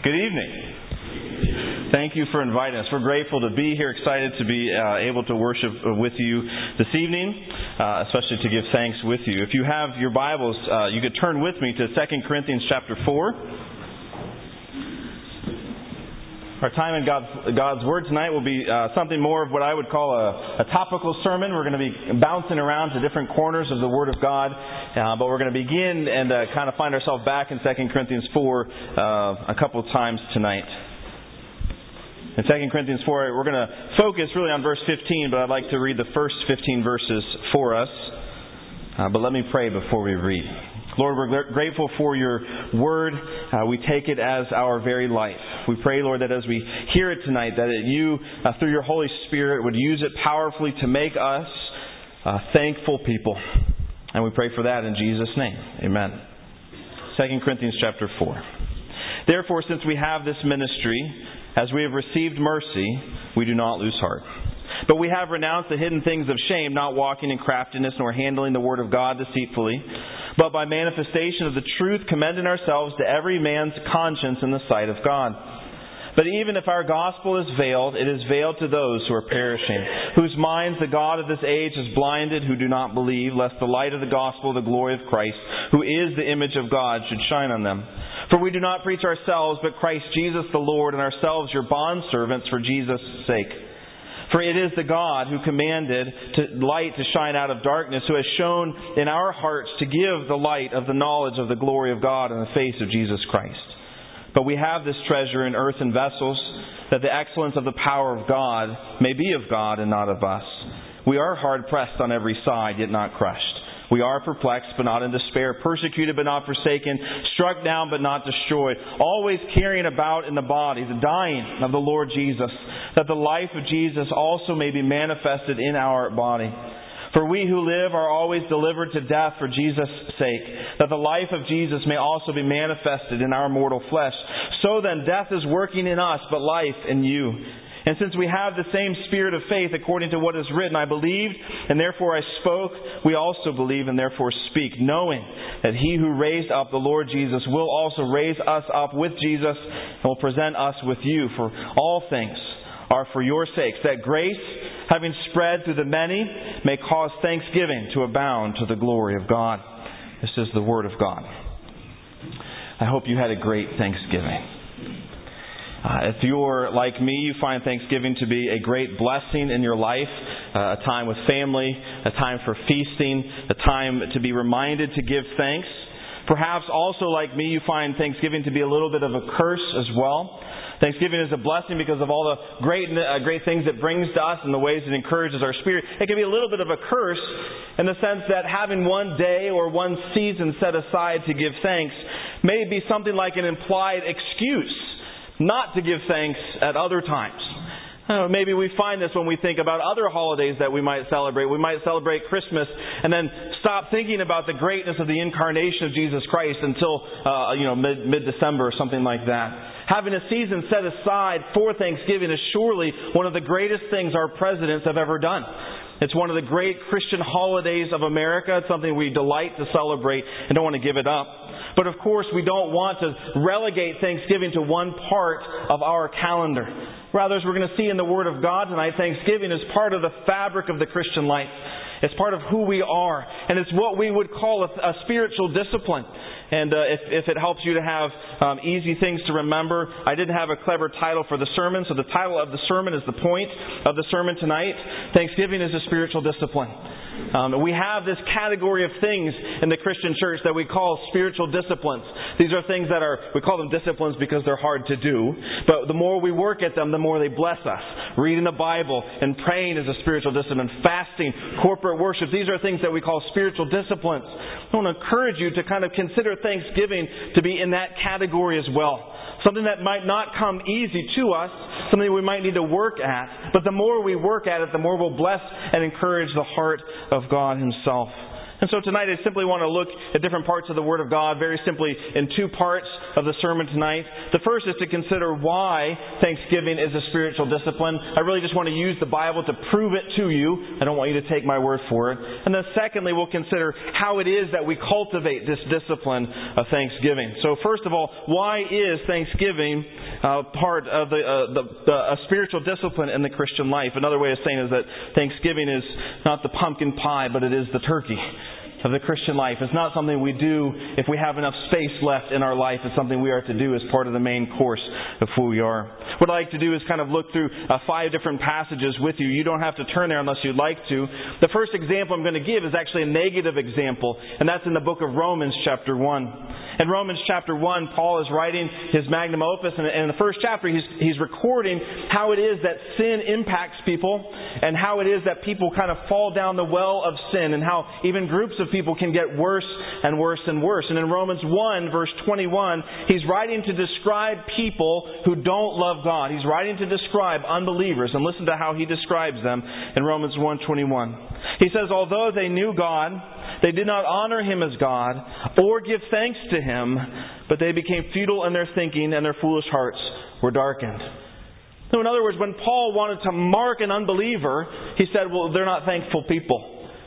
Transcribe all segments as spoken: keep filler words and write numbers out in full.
Good evening. Thank you for inviting us. We're grateful to be here, excited to be uh, able to worship with you this evening, uh, especially to give thanks with you. If you have your Bibles, uh, you could turn with me to Second Corinthians chapter four. Our time in God's, God's Word tonight will be uh, something more of what I would call a, a topical sermon. We're going to be bouncing around to different corners of the Word of God, uh, but we're going to begin and uh, kind of find ourselves back in Second Corinthians four uh, a couple of times tonight. In Second Corinthians four, we're going to focus really on verse fifteen, but I'd like to read the first fifteen verses for us. Uh, but let me pray before we read. Lord, we're grateful for your word. Uh, we take it as our very life. We pray, Lord, that as we hear it tonight, that it, you, uh, through your Holy Spirit, would use it powerfully to make us uh, thankful people. And we pray for that in Jesus' name. Amen. Second Corinthians chapter four. Therefore, since we have this ministry, as we have received mercy, we do not lose heart. But we have renounced the hidden things of shame, not walking in craftiness, nor handling the word of God deceitfully, but by manifestation of the truth, commending ourselves to every man's conscience in the sight of God. But even if our gospel is veiled, it is veiled to those who are perishing, whose minds the God of this age has blinded, who do not believe, lest the light of the gospel, the glory of Christ, who is the image of God, should shine on them. For we do not preach ourselves, but Christ Jesus the Lord, and ourselves your bondservants for Jesus' sake. For it is the God who commanded to light to shine out of darkness, who has shown in our hearts to give the light of the knowledge of the glory of God in the face of Jesus Christ. But we have this treasure in earthen vessels, that the excellence of the power of God may be of God and not of us. We are hard pressed on every side, yet not crushed. We are perplexed, but not in despair, persecuted, but not forsaken, struck down, but not destroyed, always carrying about in the body the dying of the Lord Jesus, that the life of Jesus also may be manifested in our body. For we who live are always delivered to death for Jesus' sake, that the life of Jesus may also be manifested in our mortal flesh. So then, death is working in us, but life in you. And since we have the same spirit of faith, according to what is written, I believed, and therefore I spoke, we also believe and therefore speak, knowing that He who raised up the Lord Jesus will also raise us up with Jesus and will present us with you. For all things are for your sakes, that grace, having spread through the many, may cause thanksgiving to abound to the glory of God. This is the Word of God. I hope you had a great Thanksgiving. Uh, if you're like me, you find Thanksgiving to be a great blessing in your life, uh, a time with family, a time for feasting, a time to be reminded to give thanks. Perhaps also like me, you find Thanksgiving to be a little bit of a curse as well. Thanksgiving is a blessing because of all the great uh, great things it brings to us and the ways it encourages our spirit. It can be a little bit of a curse in the sense that having one day or one season set aside to give thanks may be something like an implied excuse not to give thanks at other times. Uh, maybe we find this when we think about other holidays that we might celebrate. We might celebrate Christmas and then stop thinking about the greatness of the incarnation of Jesus Christ until uh, you know mid mid-December or something like that. Having a season set aside for Thanksgiving is surely one of the greatest things our presidents have ever done. It's one of the great Christian holidays of America. It's something we delight to celebrate and don't want to give it up. But of course, we don't want to relegate Thanksgiving to one part of our calendar. Rather, as we're going to see in the Word of God tonight, Thanksgiving is part of the fabric of the Christian life. It's part of who we are. And it's what we would call a, a spiritual discipline. And uh, if, if it helps you to have um, easy things to remember, I didn't have a clever title for the sermon. So the title of the sermon is the point of the sermon tonight. Thanksgiving is a spiritual discipline. Um, we have this category of things in the Christian church that we call spiritual disciplines. These are things that are, we call them disciplines because they're hard to do. But the more we work at them, the more they bless us. Reading the Bible and praying is a spiritual discipline. Fasting, corporate worship, these are things that we call spiritual disciplines. I want to encourage you to kind of consider Thanksgiving to be in that category as well. Something that might not come easy to us, something we might need to work at. But the more we work at it, the more we'll bless and encourage the heart of God Himself. And so tonight I simply want to look at different parts of the Word of God, very simply in two parts of the sermon tonight. The first is to consider why Thanksgiving is a spiritual discipline. I really just want to use the Bible to prove it to you. I don't want you to take my word for it. And then secondly, we'll consider how it is that we cultivate this discipline of Thanksgiving. So first of all, why is Thanksgiving uh, part of the, uh, the, the a spiritual discipline in the Christian life? Another way of saying is that Thanksgiving is not the pumpkin pie, but it is the turkey of the Christian life. It's not something we do if we have enough space left in our life. It's something we are to do as part of the main course of who we are. What I like to do is kind of look through uh, five different passages with you. You don't have to turn there unless you'd like to. The first example I'm going to give is actually a negative example, and that's in the book of Romans chapter one. In Romans chapter one, Paul is writing his magnum opus, and in the first chapter he's, he's recording how it is that sin impacts people and how it is that people kind of fall down the well of sin and how even groups of people can get worse and worse and worse. And in Romans one, verse twenty-one, he's writing to describe people who don't love God. He's writing to describe unbelievers. And listen to how he describes them in Romans one twenty-one. He says, although they knew God, they did not honor Him as God or give thanks to Him, but they became futile in their thinking and their foolish hearts were darkened. So in other words, when Paul wanted to mark an unbeliever, he said, well, they're not thankful people.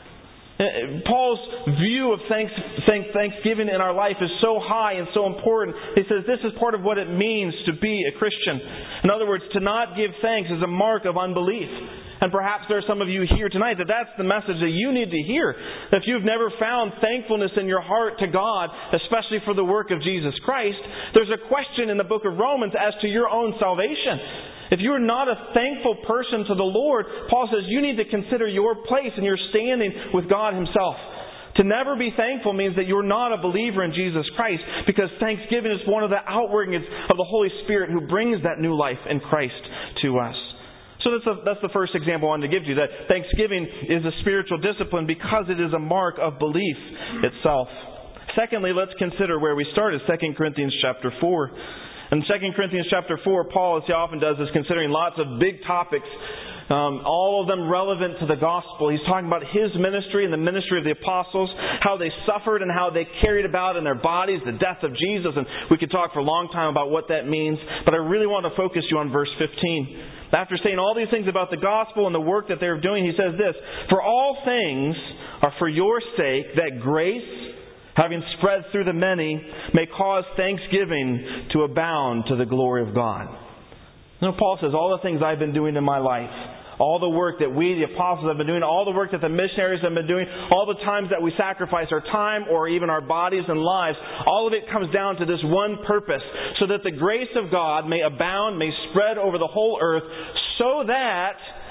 Paul's view of thanks, thank, Thanksgiving in our life is so high and so important. He says this is part of what it means to be a Christian. In other words, to not give thanks is a mark of unbelief. And perhaps there are some of you here tonight that that's the message that you need to hear. That if you've never found thankfulness in your heart to God, especially for the work of Jesus Christ, there's a question in the book of Romans as to your own salvation. If you're not a thankful person to the Lord, Paul says you need to consider your place and your standing with God Himself. To never be thankful means that you're not a believer in Jesus Christ, because thanksgiving is one of the outworkings of the Holy Spirit who brings that new life in Christ to us. So that's the, that's the first example I wanted to give you, that Thanksgiving is a spiritual discipline because it is a mark of belief itself. Secondly, let's consider where we started, Second Corinthians chapter four. In Second Corinthians chapter four, Paul, as he often does, is considering lots of big topics, um, all of them relevant to the gospel. He's talking about his ministry and the ministry of the apostles, how they suffered and how they carried about in their bodies the death of Jesus. And we could talk for a long time about what that means, but I really want to focus you on verse fifteen. After saying all these things about the gospel and the work that they're doing, he says this, for all things are for your sake, that grace, having spread through the many, may cause thanksgiving to abound to the glory of God. You know, Paul says, all the things I've been doing in my life, all the work that we, the apostles, have been doing, all the work that the missionaries have been doing, all the times that we sacrifice our time or even our bodies and lives, all of it comes down to this one purpose, so that the grace of God may abound, may spread over the whole earth, so that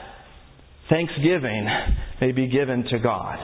thanksgiving may be given to God.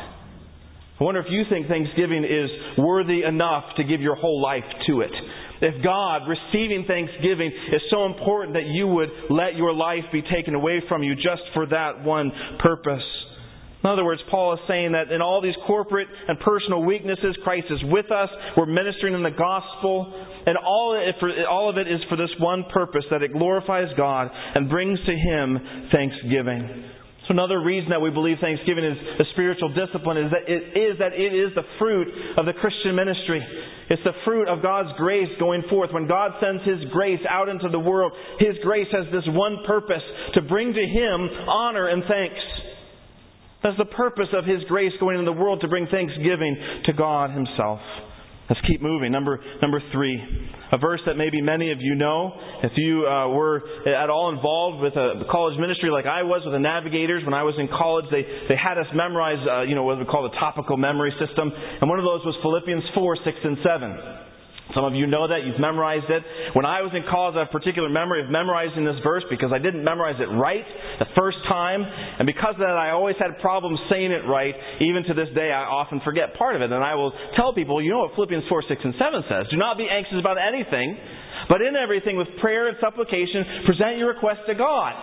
I wonder if you think Thanksgiving is worthy enough to give your whole life to it. If God, receiving thanksgiving, is so important that you would let your life be taken away from you just for that one purpose. In other words, Paul is saying that in all these corporate and personal weaknesses, Christ is with us. We're ministering in the gospel. And all of it, all of it is for this one purpose, that it glorifies God and brings to Him thanksgiving. So another reason that we believe Thanksgiving is a spiritual discipline is that it is that it is the fruit of the Christian ministry. It's the fruit of God's grace going forth. When God sends His grace out into the world, His grace has this one purpose, to bring to Him honor and thanks. That's the purpose of His grace going into the world, to bring thanksgiving to God Himself. Let's keep moving. Number number three. A verse that maybe many of you know. If you uh, were at all involved with a college ministry like I was with the Navigators when I was in college, they, they had us memorize uh, you know what we call the topical memory system. And one of those was Philippians four, six, and seven. Some of you know that. You've memorized it. When I was in college, I have a particular memory of memorizing this verse because I didn't memorize it right the first time. And because of that, I always had problems saying it right. Even to this day, I often forget part of it. And I will tell people, you know what Philippians four, six, and seven says. Do not be anxious about anything, but in everything with prayer and supplication, present your requests to God.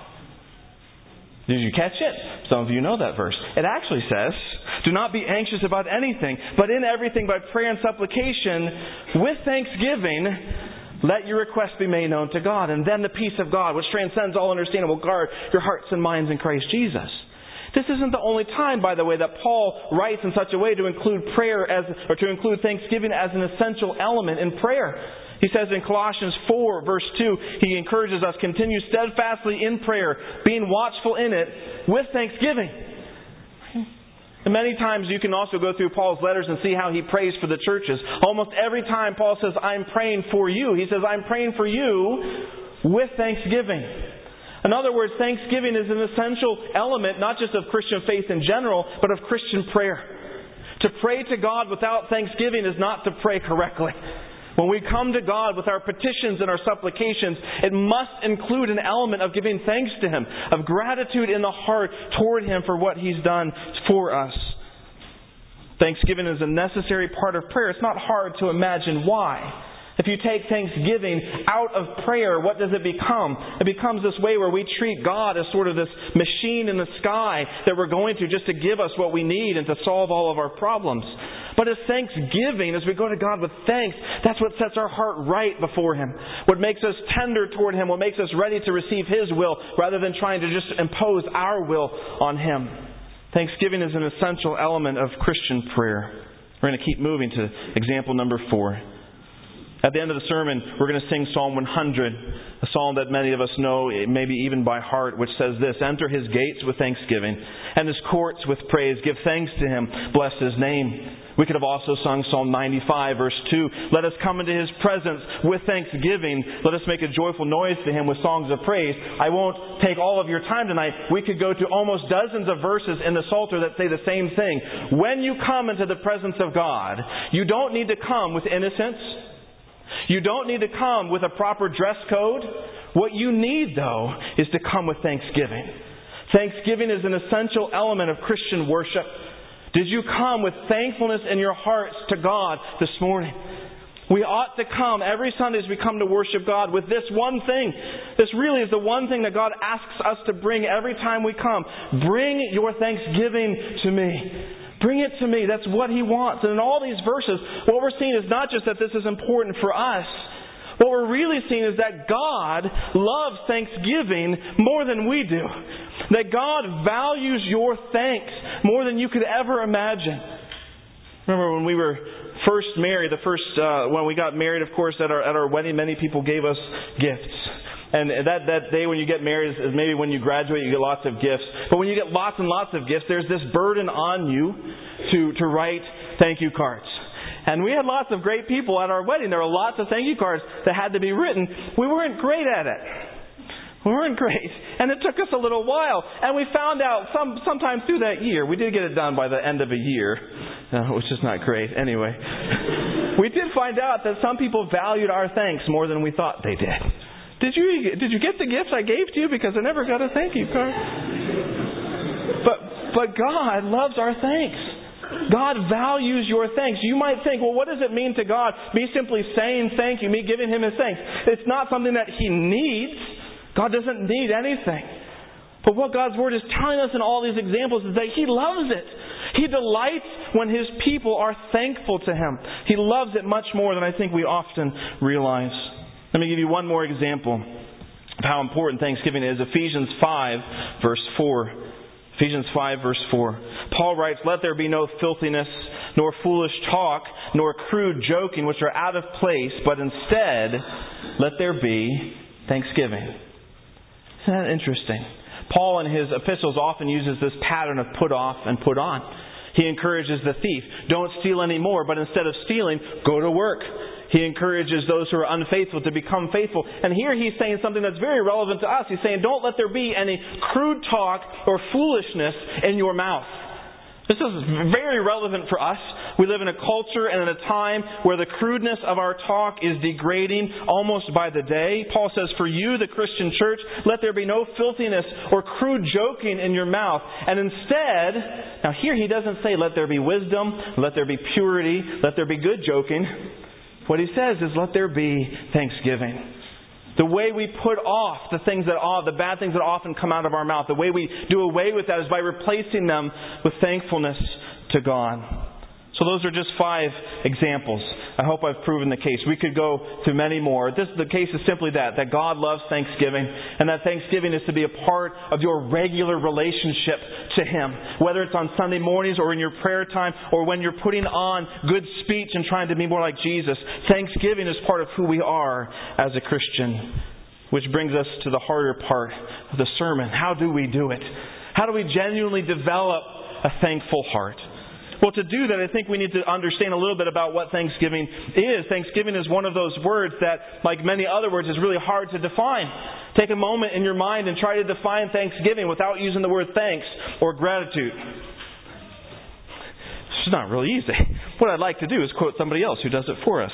Did you catch it? Some of you know that verse. It actually says, do not be anxious about anything, but in everything by prayer and supplication, with thanksgiving, let your requests be made known to God. And then the peace of God, which transcends all understanding, will guard your hearts and minds in Christ Jesus. This isn't the only time, by the way, that Paul writes in such a way to include prayer as, or to include thanksgiving as an essential element in prayer. He says in Colossians four, verse two, he encourages us, continue steadfastly in prayer, being watchful in it with thanksgiving. And many times you can also go through Paul's letters and see how he prays for the churches. Almost every time Paul says, I'm praying for you, he says, I'm praying for you with thanksgiving. In other words, thanksgiving is an essential element, not just of Christian faith in general, but of Christian prayer. To pray to God without thanksgiving is not to pray correctly. When we come to God with our petitions and our supplications, it must include an element of giving thanks to Him, of gratitude in the heart toward Him for what He's done for us. Thanksgiving is a necessary part of prayer. It's not hard to imagine why. If you take thanksgiving out of prayer, what does it become? It becomes this way where we treat God as sort of this machine in the sky that we're going to just to give us what we need and to solve all of our problems. But as thanksgiving, as we go to God with thanks, that's what sets our heart right before Him. What makes us tender toward Him, what makes us ready to receive His will rather than trying to just impose our will on Him. Thanksgiving is an essential element of Christian prayer. We're going to keep moving to example number four. At the end of the sermon, we're going to sing Psalm one hundred, a psalm that many of us know, maybe even by heart, which says this: Enter His gates with thanksgiving, and His courts with praise. Give thanks to Him. Bless His name. We could have also sung Psalm ninety-five, verse two. Let us come into His presence with thanksgiving. Let us make a joyful noise to Him with songs of praise. I won't take all of your time tonight. We could go to almost dozens of verses in the Psalter that say the same thing. When you come into the presence of God, you don't need to come with innocence. You don't need to come with a proper dress code. What you need, though, is to come with thanksgiving. Thanksgiving is an essential element of Christian worship. Did you come with thankfulness in your hearts to God this morning? We ought to come every Sunday as we come to worship God with this one thing. This really is the one thing that God asks us to bring every time we come. Bring your thanksgiving to me. Bring it to me. That's what He wants. And in all these verses, what we're seeing is not just that this is important for us. What we're really seeing is that God loves thanksgiving more than we do. That God values your thanks more than you could ever imagine. Remember when we were first married, the first uh, when we got married, of course, at our at our wedding, many people gave us gifts. And that, that day when you get married is maybe when you graduate, you get lots of gifts. But when you get lots and lots of gifts, there's this burden on you to, to write thank you cards. And we had lots of great people at our wedding. There were lots of thank you cards that had to be written. We weren't great at it. We weren't great. And it took us a little while. And we found out some sometime through that year, we did get it done by the end of a year, uh, which is not great. Anyway, we did find out that some people valued our thanks more than we thought they did. Did you did you get the gifts I gave to you? Because I never got a thank you card. But but God loves our thanks. God values your thanks. You might think, well, what does it mean to God? Me simply saying thank you, me giving Him His thanks. It's not something that He needs. God doesn't need anything. But what God's Word is telling us in all these examples is that He loves it. He delights when His people are thankful to Him. He loves it much more than I think we often realize. Let me give you one more example of how important thanksgiving is. Ephesians five, verse four. Ephesians five, verse four. Paul writes, Let there be no filthiness, nor foolish talk, nor crude joking, which are out of place, but instead, let there be thanksgiving. Isn't that interesting? Paul in his epistles often uses this pattern of put off and put on. He encourages the thief, don't steal anymore, but instead of stealing, go to work. He encourages those who are unfaithful to become faithful. And here he's saying something that's very relevant to us. He's saying, don't let there be any crude talk or foolishness in your mouth. This is very relevant for us. We live in a culture and in a time where the crudeness of our talk is degrading almost by the day. Paul says, for you, the Christian church, let there be no filthiness or crude joking in your mouth. And instead, now here he doesn't say, let there be wisdom, let there be purity, let there be good joking. What he says is, let there be thanksgiving. The way we put off the things that the bad things that often come out of our mouth, the way we do away with that is by replacing them with thankfulness to God. So those are just five examples. I hope I've proven the case. We could go through many more. This, the case is simply that, that God loves Thanksgiving, and that Thanksgiving is to be a part of your regular relationship to Him. Whether it's on Sunday mornings or in your prayer time or when you're putting on good speech and trying to be more like Jesus, Thanksgiving is part of who we are as a Christian. Which brings us to the harder part of the sermon. How do we do it? How do we genuinely develop a thankful heart? Well, to do that, I think we need to understand a little bit about what Thanksgiving is. Thanksgiving is one of those words that, like many other words, is really hard to define. Take a moment in your mind and try to define Thanksgiving without using the word thanks or gratitude. It's not really easy. What I'd like to do is quote somebody else who does it for us.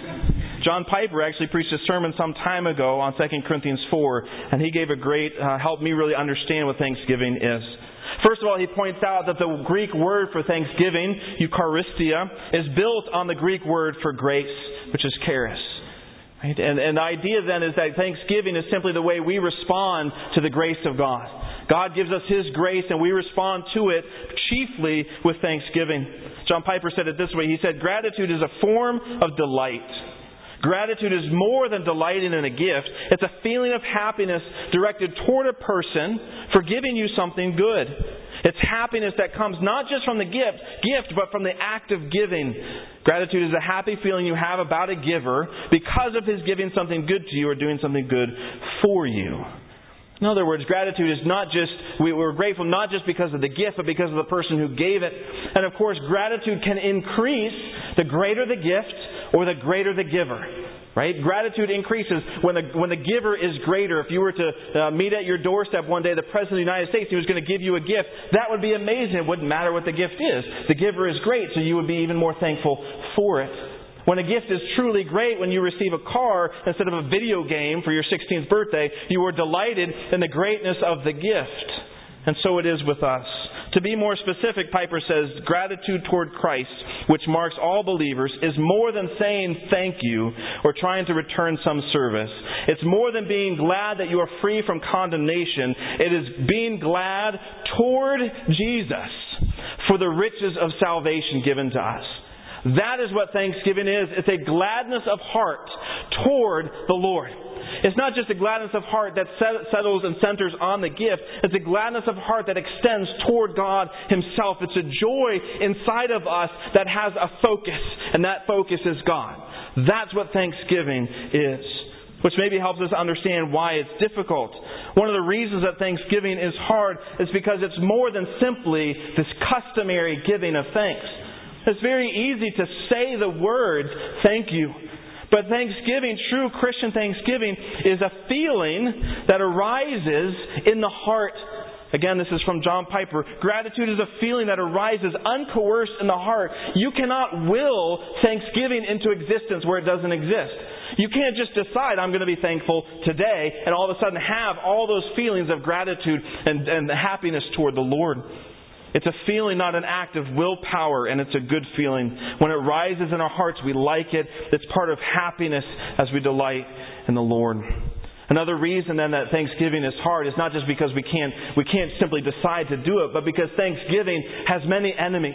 John Piper actually preached a sermon some time ago on Second Corinthians four, and he gave a great, uh, helped me really understand what Thanksgiving is. First of all, he points out that the Greek word for thanksgiving, Eucharistia, is built on the Greek word for grace, which is charis. Right? And, and the idea then is that thanksgiving is simply the way we respond to the grace of God. God gives us His grace and we respond to it chiefly with thanksgiving. John Piper said it this way. He said, gratitude is a form of delight. Gratitude is more than delighting in a gift. It's a feeling of happiness directed toward a person for giving you something good. It's happiness that comes not just from the gift, gift, but from the act of giving. Gratitude is a happy feeling you have about a giver because of his giving something good to you or doing something good for you. In other words, gratitude is not just, we, we're grateful not just because of the gift, but because of the person who gave it. And of course, gratitude can increase the greater the gift or the greater the giver. Right? Gratitude increases when the when the giver is greater. If you were to uh, meet at your doorstep one day the President of the United States, he was going to give you a gift, that would be amazing. It wouldn't matter what the gift is. The giver is great, so you would be even more thankful for it. When a gift is truly great, when you receive a car instead of a video game for your sixteenth birthday, you are delighted in the greatness of the gift. And so it is with us. To be more specific, Piper says, gratitude toward Christ, which marks all believers, is more than saying thank you or trying to return some service. It's more than being glad that you are free from condemnation. It is being glad toward Jesus for the riches of salvation given to us. That is what thanksgiving is. It's a gladness of heart toward the Lord. It's not just a gladness of heart that settles and centers on the gift. It's a gladness of heart that extends toward God Himself. It's a joy inside of us that has a focus, and that focus is God. That's what thanksgiving is, which maybe helps us understand why it's difficult. One of the reasons that thanksgiving is hard is because it's more than simply this customary giving of thanks. It's very easy to say the words, thank you. But thanksgiving, true Christian thanksgiving, is a feeling that arises in the heart. Again, this is from John Piper. Gratitude is a feeling that arises uncoerced in the heart. You cannot will thanksgiving into existence where it doesn't exist. You can't just decide, I'm going to be thankful today, and all of a sudden have all those feelings of gratitude and, and happiness toward the Lord. It's a feeling, not an act of willpower, and it's a good feeling. When it rises in our hearts, we like it. It's part of happiness as we delight in the Lord. Another reason then that Thanksgiving is hard is not just because we can't we can't simply decide to do it, but because Thanksgiving has many enemies.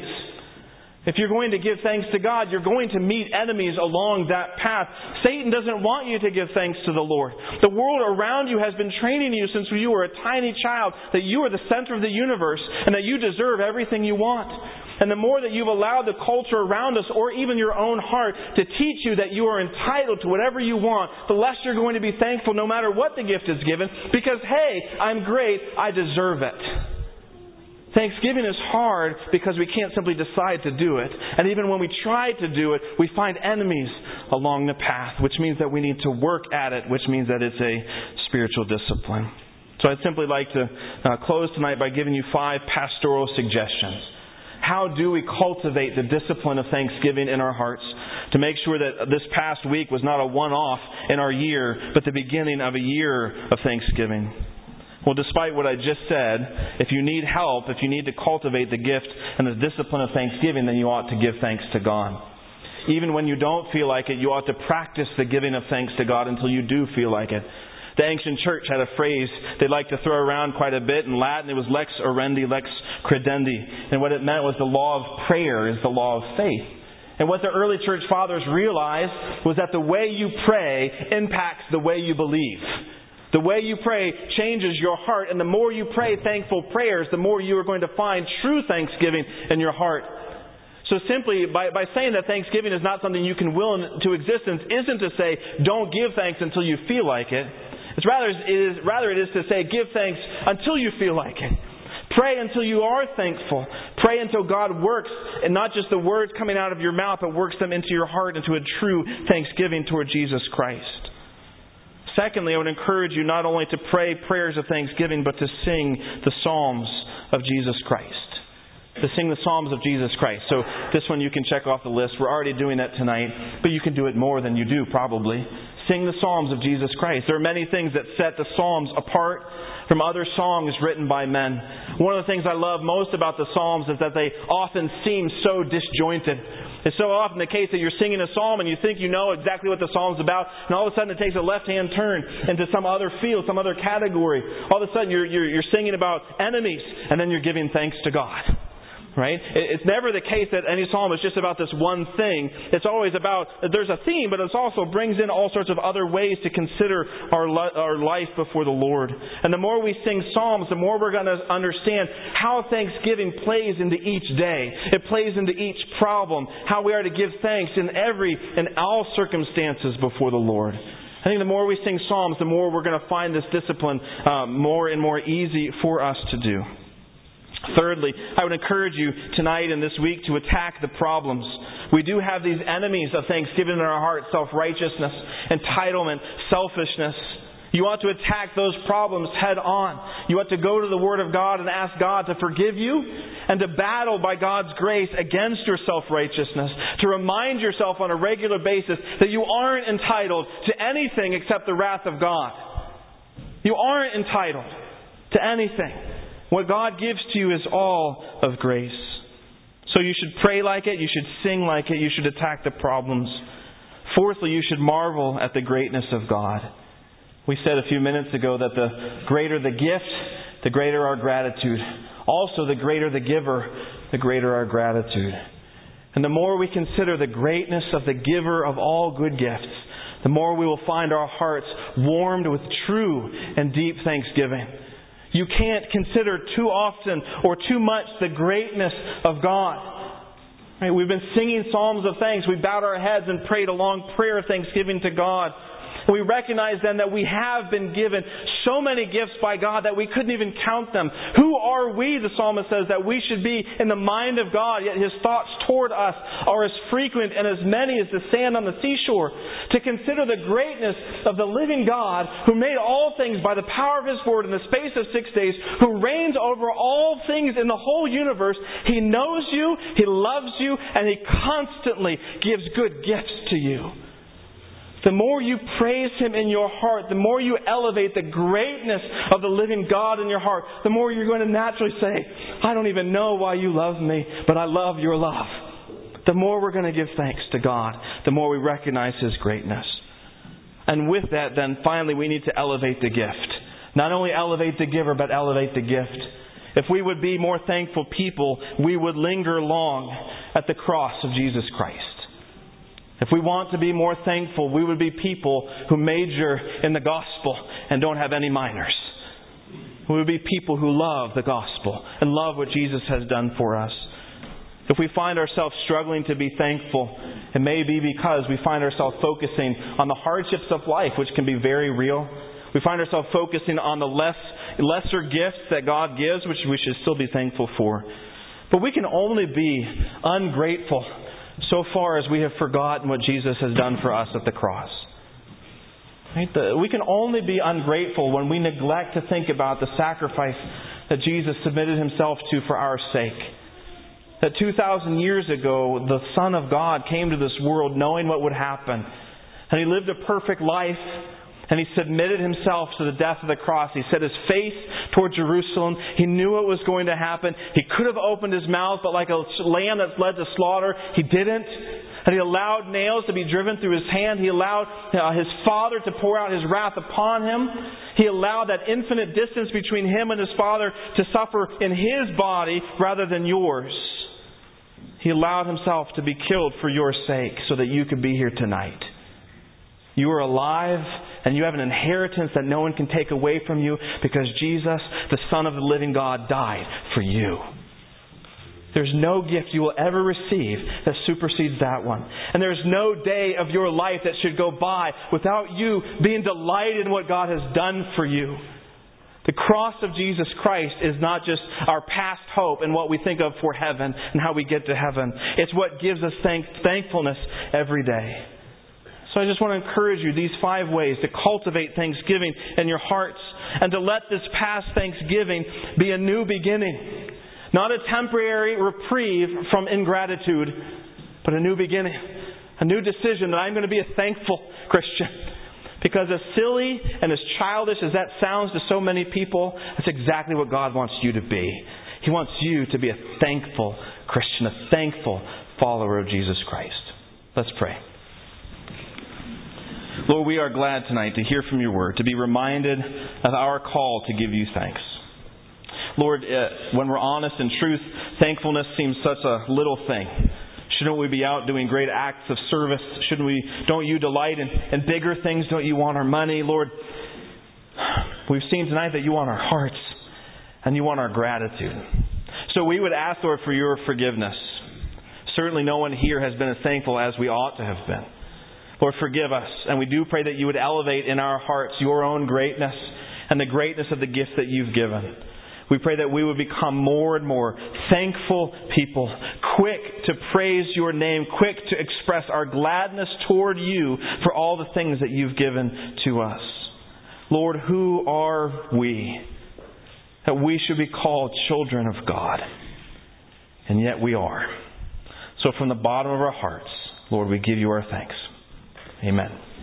If you're going to give thanks to God, you're going to meet enemies along that path. Satan doesn't want you to give thanks to the Lord. The world around you has been training you since you were a tiny child that you are the center of the universe and that you deserve everything you want. And the more that you've allowed the culture around us or even your own heart to teach you that you are entitled to whatever you want, the less you're going to be thankful no matter what the gift is given because, hey, I'm great, I deserve it. Thanksgiving is hard because we can't simply decide to do it. And even when we try to do it, we find enemies along the path, which means that we need to work at it, which means that it's a spiritual discipline. So I'd simply like to uh, close tonight by giving you five pastoral suggestions. How do we cultivate the discipline of thanksgiving in our hearts to make sure that this past week was not a one-off in our year, but the beginning of a year of thanksgiving? Well, despite what I just said, if you need help, if you need to cultivate the gift and the discipline of thanksgiving, then you ought to give thanks to God. Even when you don't feel like it, you ought to practice the giving of thanks to God until you do feel like it. The ancient church had a phrase they liked to throw around quite a bit. In Latin, it was lex orandi, lex credendi. And what it meant was the law of prayer is the law of faith. And what the early church fathers realized was that the way you pray impacts the way you believe. The way you pray changes your heart. And the more you pray thankful prayers, the more you are going to find true thanksgiving in your heart. So simply, by, by saying that thanksgiving is not something you can will into existence, isn't to say, don't give thanks until you feel like it. It's rather, it is, rather it is to say, give thanks until you feel like it. Pray until you are thankful. Pray until God works, and not just the words coming out of your mouth, but works them into your heart, into a true thanksgiving toward Jesus Christ. Secondly, I would encourage you not only to pray prayers of thanksgiving, but to sing the Psalms of Jesus Christ. To sing the Psalms of Jesus Christ. So this one you can check off the list. We're already doing that tonight, but you can do it more than you do probably. Sing the Psalms of Jesus Christ. There are many things that set the Psalms apart from other songs written by men. One of the things I love most about the Psalms is that they often seem so disjointed. It's so often the case that you're singing a psalm and you think you know exactly what the psalm's about, and all of a sudden it takes a left-hand turn into some other field, some other category. All of a sudden you're, you're, you're singing about enemies, and then you're giving thanks to God. Right? It's never the case that any psalm is just about this one thing. It's always about, there's a theme, but it also brings in all sorts of other ways to consider our our life before the Lord. And the more we sing psalms, the more we're going to understand how thanksgiving plays into each day. It plays into each problem. How we are to give thanks in every and all circumstances before the Lord. I think the more we sing psalms, the more we're going to find this discipline um, more and more easy for us to do. Thirdly, I would encourage you tonight and this week to attack the problems. We do have these enemies of thanksgiving in our heart: self-righteousness, entitlement, selfishness. You ought to attack those problems head on. You ought to go to the Word of God and ask God to forgive you and to battle by God's grace against your self-righteousness. To remind yourself on a regular basis that you aren't entitled to anything except the wrath of God. You aren't entitled to anything. What God gives to you is all of grace. So you should pray like it. You should sing like it. You should attack the problems. Fourthly, you should marvel at the greatness of God. We said a few minutes ago that the greater the gift, the greater our gratitude. Also, the greater the giver, the greater our gratitude. And the more we consider the greatness of the giver of all good gifts, the more we will find our hearts warmed with true and deep thanksgiving. You can't consider too often or too much the greatness of God. Right? We've been singing psalms of thanks. We bowed our heads and prayed a long prayer of thanksgiving to God. We recognize then that we have been given so many gifts by God that we couldn't even count them. Who are we, the psalmist says, that we should be in the mind of God, yet His thoughts toward us are as frequent and as many as the sand on the seashore. To consider the greatness of the living God who made all things by the power of His word in the space of six days, who reigns over all things in the whole universe. He knows you, He loves you, and He constantly gives good gifts to you. The more you praise Him in your heart, the more you elevate the greatness of the living God in your heart, the more you're going to naturally say, I don't even know why you love me, but I love your love. The more we're going to give thanks to God, the more we recognize His greatness. And with that, then, finally, we need to elevate the gift. Not only elevate the giver, but elevate the gift. If we would be more thankful people, we would linger long at the cross of Jesus Christ. If we want to be more thankful, we would be people who major in the gospel and don't have any minors. We would be people who love the gospel and love what Jesus has done for us. If we find ourselves struggling to be thankful, it may be because we find ourselves focusing on the hardships of life, which can be very real. We find ourselves focusing on the less lesser gifts that God gives, which we should still be thankful for. But we can only be ungrateful so far as we have forgotten what Jesus has done for us at the cross. Right? The, we can only be ungrateful when we neglect to think about the sacrifice that Jesus submitted Himself to for our sake. That two thousand years ago, the Son of God came to this world knowing what would happen. And He lived a perfect life. And He submitted Himself to the death of the cross. He set His face toward Jerusalem. He knew what was going to happen. He could have opened His mouth, but like a lamb that's led to slaughter, He didn't. That He allowed nails to be driven through His hand. He allowed uh, His Father to pour out His wrath upon Him. He allowed that infinite distance between Him and His Father to suffer in His body rather than yours. He allowed Himself to be killed for your sake so that you could be here tonight. You are alive and you have an inheritance that no one can take away from you because Jesus, the Son of the living God, died for you. There's no gift you will ever receive that supersedes that one. And there's no day of your life that should go by without you being delighted in what God has done for you. The cross of Jesus Christ is not just our past hope and what we think of for heaven and how we get to heaven. It's what gives us thank- thankfulness every day. So I just want to encourage you, these five ways to cultivate thanksgiving in your hearts and to let this past Thanksgiving be a new beginning. Not a temporary reprieve from ingratitude, but a new beginning. A new decision that I'm going to be a thankful Christian. Because as silly and as childish as that sounds to so many people, that's exactly what God wants you to be. He wants you to be a thankful Christian, a thankful follower of Jesus Christ. Let's pray. Lord, we are glad tonight to hear from your word, to be reminded of our call to give you thanks. Lord, uh, when we're honest and truth, thankfulness seems such a little thing. Shouldn't we be out doing great acts of service? Shouldn't we? Don't you delight in, in bigger things? Don't you want our money? Lord, we've seen tonight that you want our hearts and you want our gratitude. So we would ask, Lord, for your forgiveness. Certainly no one here has been as thankful as we ought to have been. Lord, forgive us. And we do pray that you would elevate in our hearts your own greatness and the greatness of the gifts that you've given. We pray that we would become more and more thankful people, quick to praise your name, quick to express our gladness toward you for all the things that you've given to us. Lord, who are we that we should be called children of God? And yet we are. So from the bottom of our hearts, Lord, we give you our thanks. Amen.